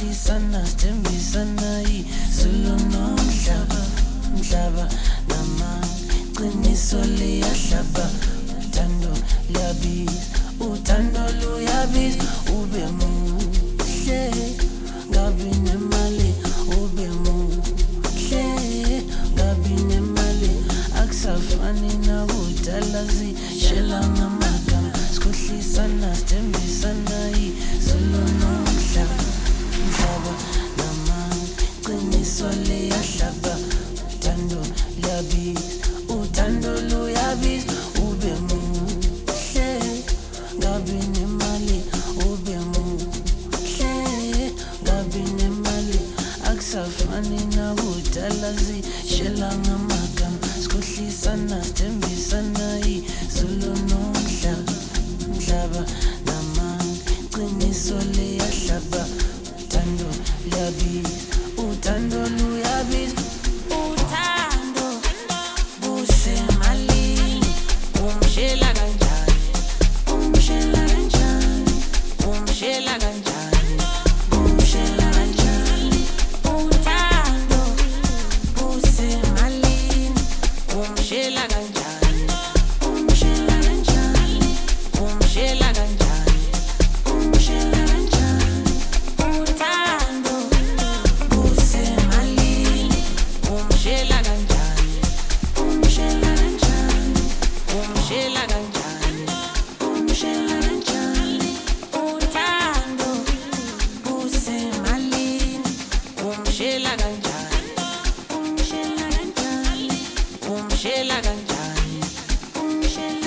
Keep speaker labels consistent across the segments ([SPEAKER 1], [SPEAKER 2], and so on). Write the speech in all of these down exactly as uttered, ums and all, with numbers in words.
[SPEAKER 1] sikhohlisana sithembisana izulu nomhlaba mhlaba namanye qiniso liyahlaba uthando liyabiza uthando luyabiza ube muhle ngabi nemali ube muhle ngabi nemali akusafani nakudala zishela ngamagama sikhohlisana sithembisana izulu nomhlaba mhlaba namanye qiniso liyahlaba uthando liyabiza uthando luyabiza ube muhle ngabi nemali ube muhle ngabi nemali akusafani nakudala zishela ngamagama sikhohlisana sithembisana izulu nomhlaba mhlaba namanye qiniso liyahlaba uthando liyabiza uthando luyabiza uthando busemalini umshela kanjani umshela kanjani umshela kanjani umshela kanjani uthando busemalini umshela kanjani umshela kanjani umshela kanjani umshela kanjani uthando busemalini umshela kanjani umshela kanjani umshela kanjani umshela kanjani uthando busemalini umshela kanjani umshela kanjani umshela kanjani umshela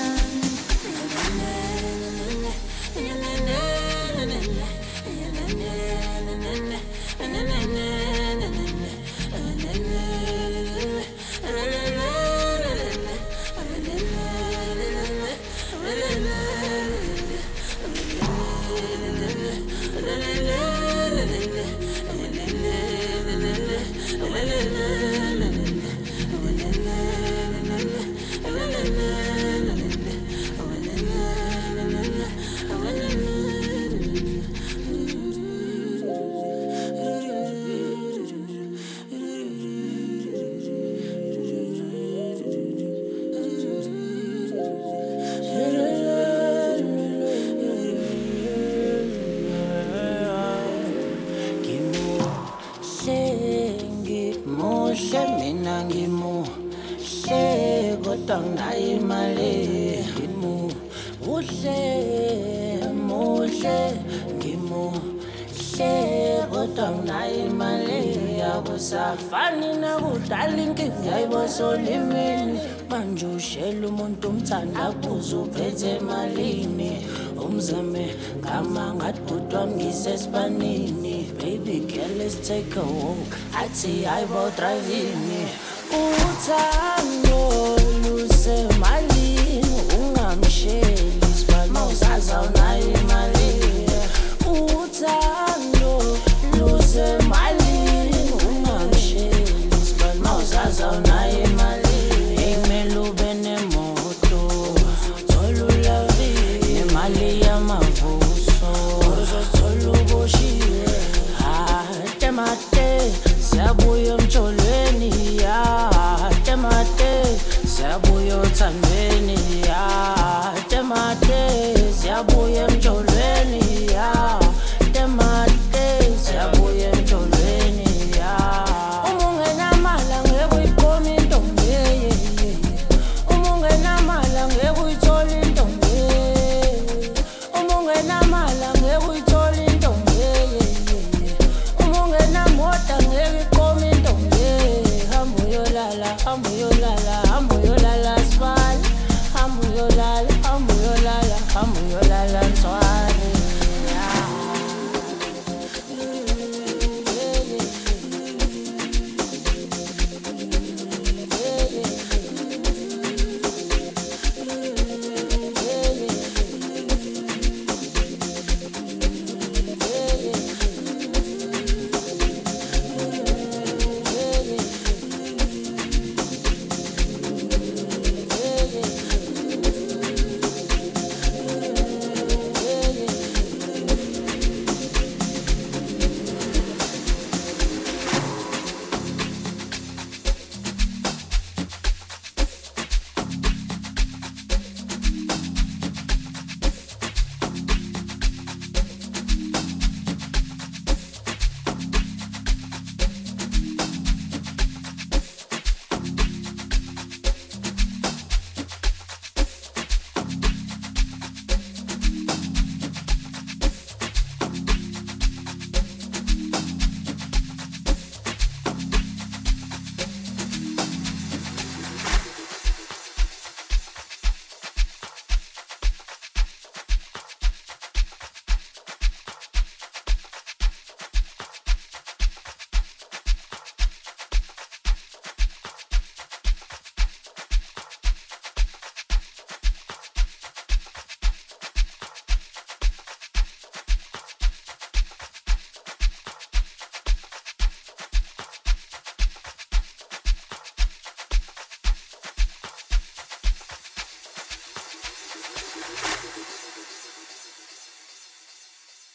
[SPEAKER 1] Muhle mina ngimuhle kodwa nginayo imali ngimuhle muhle ngimuhle kodwa nginayo imali akusafani nakudala inkinga yayibosolimini manje ushela umuntu umthanda kuze uphethe emalini umzame ngama ngathi bhuti wami ngisesipanini baby girl let's take a walk athi ayibo driving uthando